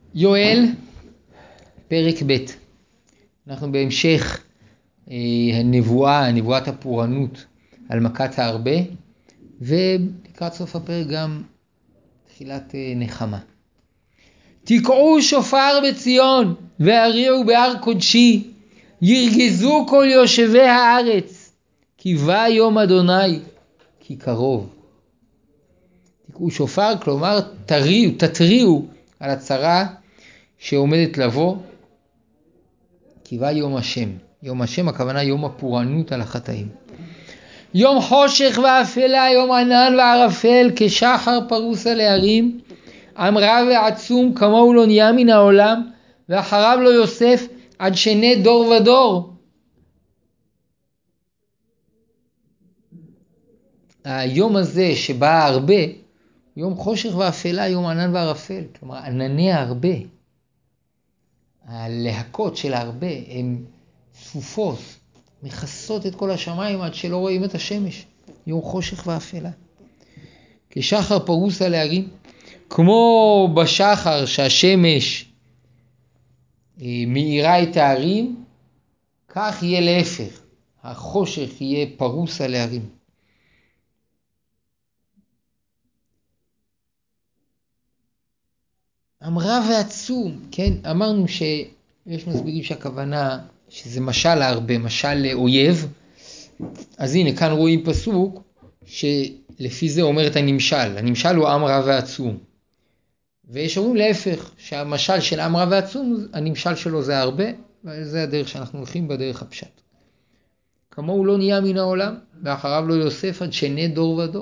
יואל, פרק ב'. אנחנו בהמשך נבואת הפורענות על מכת הרבה, ולקראת סוף הפרק גם תחילת נחמה. תקעו שופר בציון והריעו בהר קודשי, ירגזו כל יושבי הארץ, כי בא יום אדוני, כי קרוב. תקעו שופר, כלומר תתריעו על הצרה שעומדת לבוא, כי בא יום השם. יום השם הכוונה יום הפורענות על החטאים. יום חושך ואפלה, יום ענן וערפל, כשחר פרוס על ההרים, עם רב ועצום כמוהו לא נהיה מן העולם, ואחריו לא יוסף עד שני דור ודור. היום הזה שבא הרבה, יום חושך ואפלה, יום ענן וערפל, כלומר ענני הרבה. הלהקות של הרבה הן צפופות, מכסות את כל השמיים עד שלא רואים את השמש. יום חושך ואפלה. כשחר פרוס על ההרים, כמו בשחר שהשמש מאירה את ההרים, כך יהיה להפך. החושך יהיה פרוס על ההרים. אמרה ועצום, כן? אמרנו שיש מסבירים שהכוונה שזה משל להרבה, משל לאויב. אז הנה, כאן רואים פסוק שלפי זה אומר את הנמשל. הנמשל הוא עם רב ועצום. ויש אומרים להפך, שהמשל של עם רב ועצום, הנמשל שלו זה הרבה, וזה הדרך שאנחנו הולכים בדרך הפשט. כמוהו לא נהיה מן העולם, ואחריו לא יוסף עד שני דור ודור.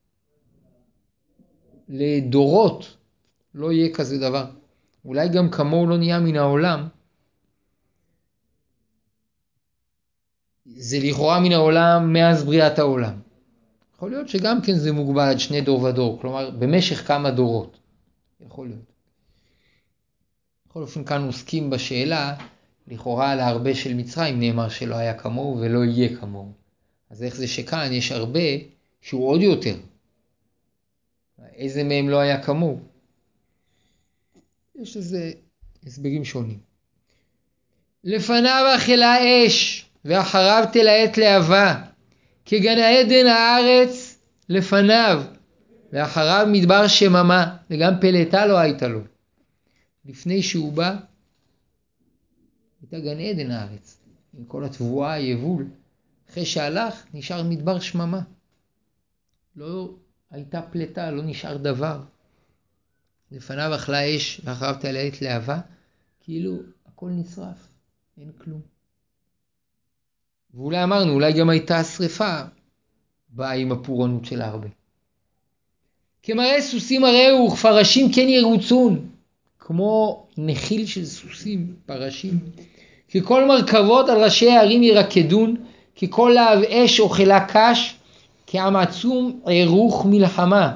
לדורות לא יהיה כזה דבר. אולי גם כמוהו לא נהיה מן העולם, זה לכאורה מן העולם מאז בריאת העולם. יכול להיות שגם כן זה מוגבל עד שני דור ודור, כלומר במשך כמה דורות. יכול להיות. בכל אופן כאן עוסקים בשאלה, לכאורה על הרבה של מצרים נאמר שלא היה כמוהו ולא יהיה כמוהו. אז איך זה שכאן יש הרבה שהוא עוד יותר? איזה מהם לא היה כמוהו? יש לזה הסברים שונים. לפניו אכלה אש ואחריו תלהט להבה, כגן עדן הארץ לפניו, ואחריו מדבר שממה, וגם פלטה לא הייתה לו. לפני שהוא בא, הייתה גן עדן הארץ, עם כל התבואה, היבול. אחרי שהלך, נשאר מדבר שממה. לא הייתה פלטה, לא נשאר דבר. לפניו אכלה אש, ואחריו תלהט להבה, כאילו הכל נשרף, אין כלום. ואולי אמרנו, אולי גם הייתה שריפה, באה עם הפורענות של הרבה. כמראה סוסים הראו וכפרשים כן ירוצון, כמו נחיל של סוסים, פרשים. ככל מרכבות על ראשי הערים ירקדון, ככל להב אש אוכלה קש, כעם עצום ערוך מלחמה.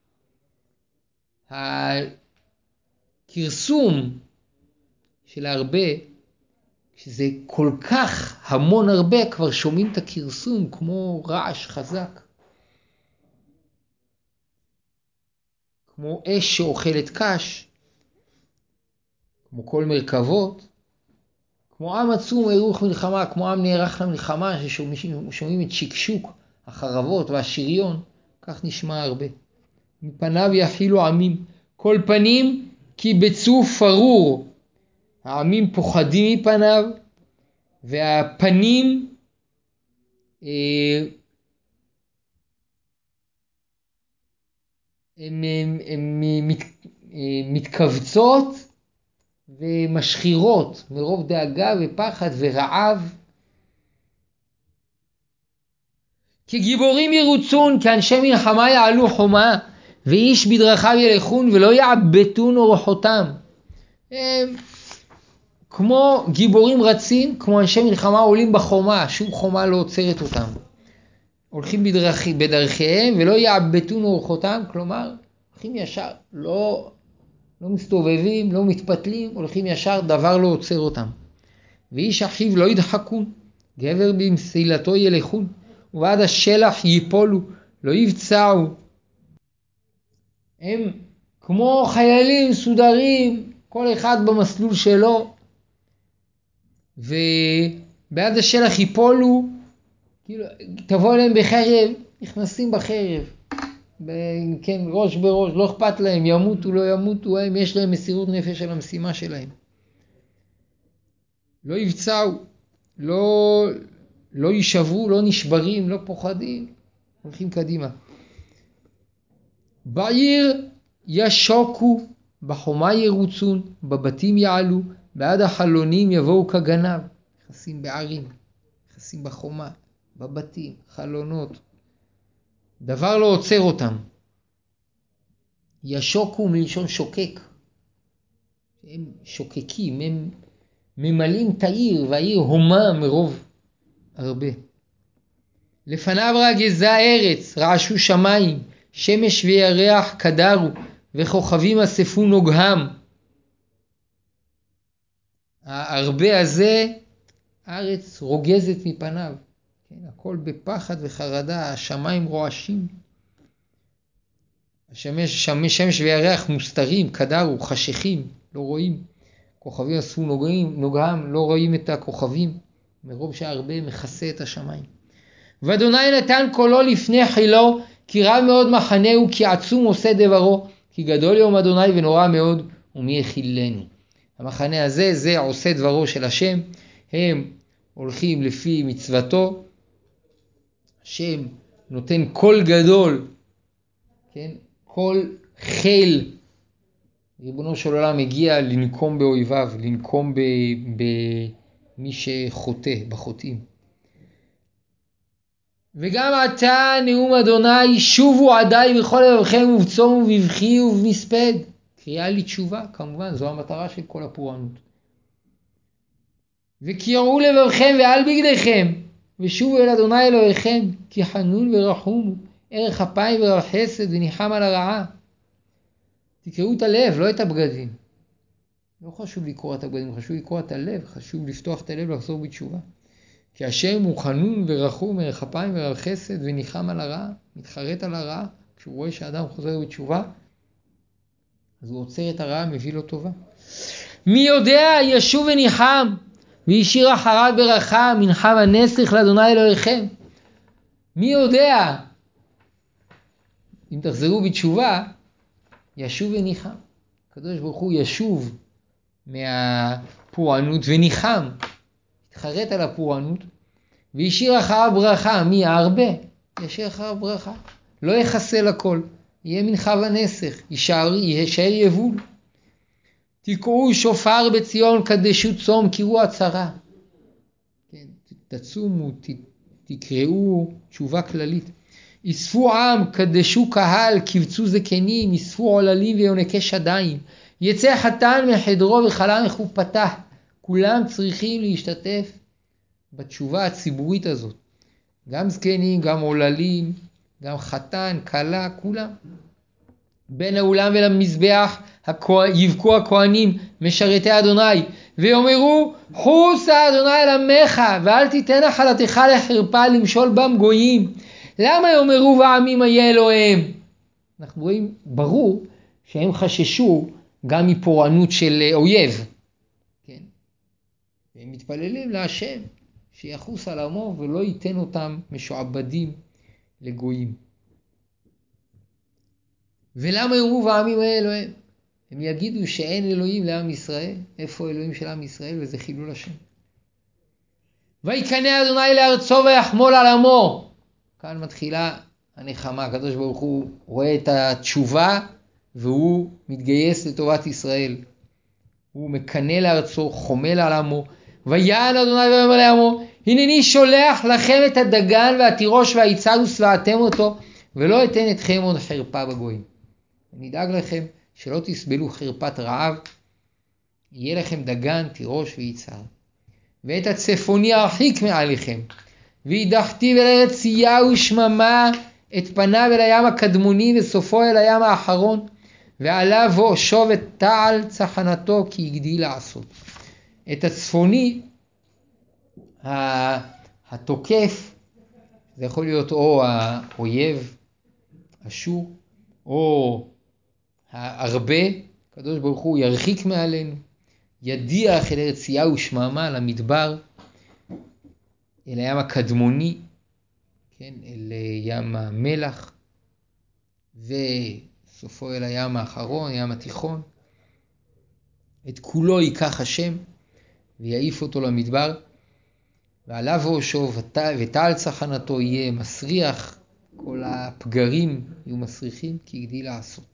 הכרסום של הרבה, שזה כל כך המון הרבה, כבר שומעים את הכרסום כמו רעש חזק. כמו אש שאוכלת קש, כמו כל מרכבות, כמו עם עצום ערוך מלחמה, כמו עם נערך למלחמה, ששומעים את שקשוק החרבות והשריון, כך נשמע הרבה. מפניו יחילו עמים, כל פנים קיבצו פרור, העמים פוחדים מפניו, והפנים הם מתכווצות ומשחירות מרוב דאגה ופחד ורעב. כגיבורים ירוצון, כאנשי מלחמה יעלו חומה, ואיש בדרכיו ילכון ולא יעבטון אורחותם. כמו גיבורים רצים, כמו אנשי מלחמה עולים בחומה, שום חומה לא עוצרת אותם. הולכים בדרכיהם ולא יעבטון אורחותם, כלומר הולכים ישר, לא מסתובבים, לא מתפתלים, הולכים ישר, דבר לא עוצר אותם. ואיש אחיו לא ידחקון, גבר במסילתו ילכון, ובעד השלח ייפולו, לא יבצעו. הם כמו חיילים סודרים, כל אחד במסלול שלו, ובעד השלח ייפולו, כאילו, תבוא אליהם בחרב, נכנסים בחרב, כן, ראש בראש, לא אכפת להם, ימותו, לא ימותו, הם יש להם מסירות נפש על המשימה שלהם. לא יבצעו, לא יישברו, לא נשברים, לא פוחדים, הולכים קדימה. בעיר ישוקו, בחומה ירוצון, בבתים יעלו, בעד החלונים יבואו כגנב. נכנסים בערים, נכנסים בחומה, בבתים, חלונות. דבר לא עוצר אותם. ישוקו מלשון שוקק. הם שוקקים, הם ממלאים את העיר, והעיר הומה מרוב הרבה. לפניו רגזה ארץ, רעשו שמיים, שמש וירח קדרו, וכוכבים אספו נוגהם. הרבה הזה, הארץ רוגזת מפניו. כן, הכל בפחד וחרדה, השמיים רועשים. שמש וירח מוסתרים, קדרו, חשכים, לא רואים. כוכבים אספו נוגהם, לא רואים את הכוכבים, מרוב שהרבה מכסה את השמיים. ואדוני נתן קולו לפני חילו, כי רב מאוד מחנהו, כי עצום עושה דברו, כי גדול יום אדוני ונורא מאוד, ומי יכילנו. המחנה הזה, זה עושה דברו של השם, הם הולכים לפי מצוותו, השם נותן קול גדול, כן? קול חיל, ריבונו של עולם הגיע לנקום באויביו, לנקום במי שחוטא, בחוטאים. וגם עתה נאום אדוני, שובו עדיי בכל לבבכם ובצום ובבכי ובמספד. קריאה לתשובה, כמובן, זו המטרה של כל הפורענות. וקראו לבבכם ועל בגדיכם, ושובו אל אדוני אלוהיכם, כי חנון ורחום, ערך אפיים ורב חסד וניחם על הרעה. תקראו את הלב, לא את הבגדים. לא חשוב לקרוא את הבגדים, חשוב לקרוא את הלב, חשוב לפתוח את הלב ולחזור בתשובה. כי השם הוא חנון ורחום, ערך אפיים ורב חסד וניחם על הרעה, מתחרט על הרעה. כשהוא רואה שהאדם חוזר בתשובה, אז הוא עוצר את הרעה, מביא לו טובה. מי יודע, ישוב וניחם, וישיר אחריו ברכה, מנחה ונסך לאדוני אלוהיכם. מי יודע, אם תחזרו בתשובה, ישוב וניחם. הקדוש ברוך הוא ישוב מהפורענות וניחם, התחרט על הפורענות, וישיר אחריו ברכה. מי? הרבה. ישיר אחריו ברכה. לא יחסל הכל. יהיה מנחה ונסך. יישאר יבול. תקעו שופר בציון, קדשו צום, קראו הצהרה. כן, תצומו, תקראו תשובה כללית. יספו עם, קדשו קהל, קבצו זקנים, יספו עוללים ויונקי שדיים. יצא חתן מחדרו וחלה מחופתה. כולם צריכים להשתתף בתשובה הציבורית הזאת. גם זקנים, גם עוללים, גם חתן, כלה, כולם. בין האולם ולמזבח יבכו הכהנים משרתי אדוני, ויאמרו חוסה אדוני אל עמך, ואל תיתן נחלתך לחרפה למשול בם גויים. למה יאמרו בעמים איה אלוהיהם? אנחנו רואים ברור שהם חששו גם מפורענות של אויב. כן? והם מתפללים להשם שיחוס על עמו ולא ייתן אותם משועבדים לגויים. ולמה יאמרו בעמים איה אלוהיהם? הם יגידו שאין אלוהים לעם ישראל. איפה אלוהים של עם ישראל? וזה חילול השם. ויקנא אדוני לארצו ויחמול על עמו. כאן מתחילה הנחמה. הקדוש ברוך הוא רואה את התשובה והוא מתגייס לטובת ישראל. הוא מקנא לארצו, חומל על עמו. ויען אדוני ויאמר לעמו, הנני שולח לכם את הדגן והתירוש והיצר ושבעתם אותו, ולא אתן אתכם עוד חרפה בגויים. אני אדאג לכם שלא תסבלו חרפת רעב, יהיה לכם דגן, תירוש ויצר. ואת הצפוני ארחיק מעליכם, והידחתי אל ארץ צייה ושממה, את פניו אל הים הקדמוני וסופו אל הים האחרון, ועליו ואושוב את תעל צחנתו כי הגדיל לעשות. את הצפוני, התוקף, זה יכול להיות או האויב, אשור, או הרבה, הקדוש ברוך הוא ירחיק מעלינו, ידיח אל ארץ צייה ושממה, למדבר, אל הים הקדמוני, כן, אל ים המלח, וסופו אל הים האחרון, ים התיכון. את כולו ייקח השם ויעיף אותו למדבר, ועליו ראשו ותעל צחנתו יהיה מסריח, כל הפגרים יהיו מסריחים כי הגדיל לעשות.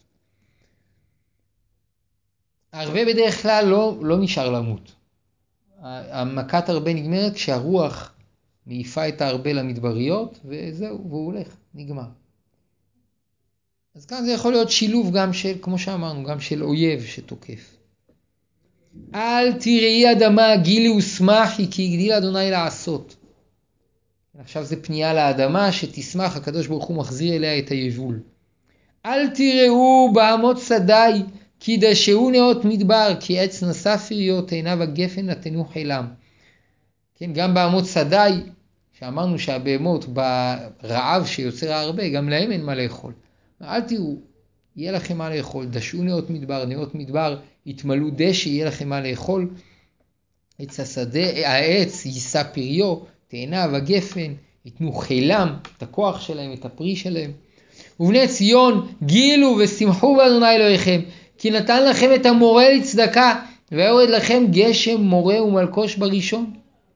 הרבה בדרך כלל לא נשאר למות. המכת הרבה נגמרת כשהרוח מעיפה את הרבה למדבריות, וזהו, והוא הולך, נגמר. אז כאן זה יכול להיות שילוב גם של, כמו שאמרנו, גם של אויב שתוקף. אל תראי אדמה גילי ושמחי כי הגדיל אדוני לעשות. עכשיו זה פנייה לאדמה שתשמח, הקדוש ברוך הוא מחזיר אליה את היבול. אל תראו בהמות שדי כי דשאו נאות מדבר, כי עץ נשא פריות עיניו הגפן נתנו חילם. כן, גם בהמות שדי, שאמרנו שהבהמות ברעב שיוצר הרבה, גם להם אין מה לאכול. אל תראו, יהיה לכם מה לאכול, דשאו נאות מדבר, נאות מדבר יתמלאו דשא, יהיה לכם מה לאכול. עץ השדה, העץ יישא פריו, תעיניו הגפן, יתנו חילם, את הכוח שלהם, את הפרי שלהם. ובני ציון גילו ושמחו באדוני אלוהיכם, כי נתן לכם את המורה לצדקה, ויורד לכם גשם מורה ומלקוש בראשון.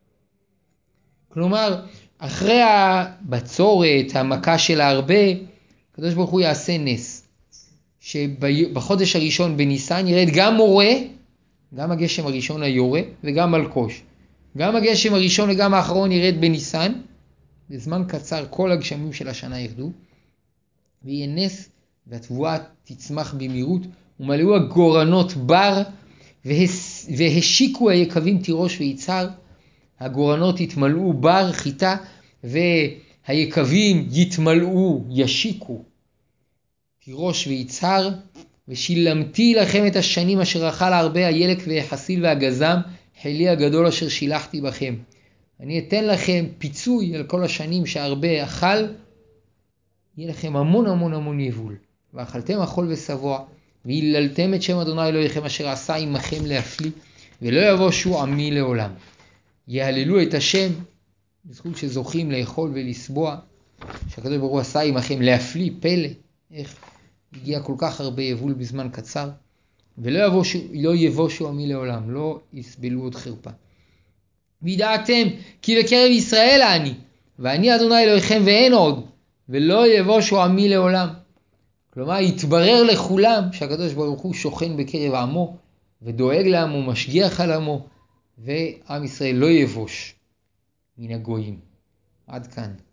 כלומר, אחרי הבצורת, המכה של הרבה, הקדוש ברוך הוא יעשה נס. שבחודש הראשון בניסן ירד גם מורה, גם הגשם הראשון היורה, וגם מלקוש. גם הגשם הראשון וגם האחרון ירד בניסן, בזמן קצר כל הגשמים של השנה ירדו, ויהיה נס, והתבואה תצמח במהירות, ומלאו הגורנות בר, והשיקו היקבים תירוש ויצהר. הגורנות יתמלאו בר, חיטה, והיקבים יתמלאו, ישיקו, תירוש ויצהר. ושילמתי לכם את השנים אשר אכל הרבה הילק והחסיל והגזם, חילי הגדול אשר שילחתי בכם. אני אתן לכם פיצוי על כל השנים שהרבה אכל, יהיה לכם המון המון המון יבול. ואכלתם אכול ושבוע, והיללתם את שם אדוני אלוהיכם אשר עשה עמכם להפליא, ולא יבושו עמי לעולם. יהללו את השם, בזכות שזוכים לאכול ולסבוע, שהקדוש ברוך הוא עשה עמכם להפליא, פלא, איך הגיע כל כך הרבה יבול בזמן קצר, ולא יבושו עמי לעולם, לא יסבלו עוד חרפה. וידעתם כי בקרב ישראל אני, ואני אדוני אלוהיכם ואין עוד, ולא יבושו עמי לעולם. כלומר, יתברר לכולם שהקדוש ברוך הוא שוכן בקרב עמו, ודואג לעמו, משגיח על עמו, ועם ישראל לא יבוש מן הגויים. עד כאן.